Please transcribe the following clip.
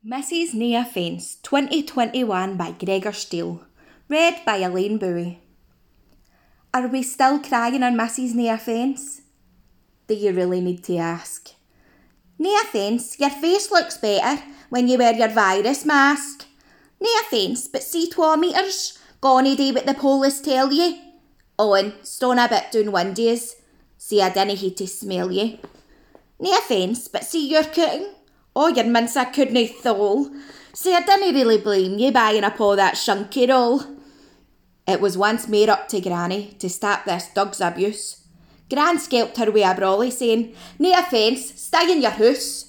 Mrs. Nae Offence, 2021 by Gregor Steele. Read by Elaine Bowie. Are we still crying on Mrs. Nae Offence? Do you really need to ask? Nae offence, your face looks better when you wear your virus mask. Nae offence, but see 2 metres, gonna do what the police tell you. On, stone a bit down windies, see I dinna hate to smell you. Nae offence, but see your cooking. Oh, your mince I couldna thole. See, I dinna really blame you buying up all that shunky roll. It was once made up to Granny to stop this dog's abuse. Gran skelped her wi' a brawly saying, Nae offence, stay in your hoose.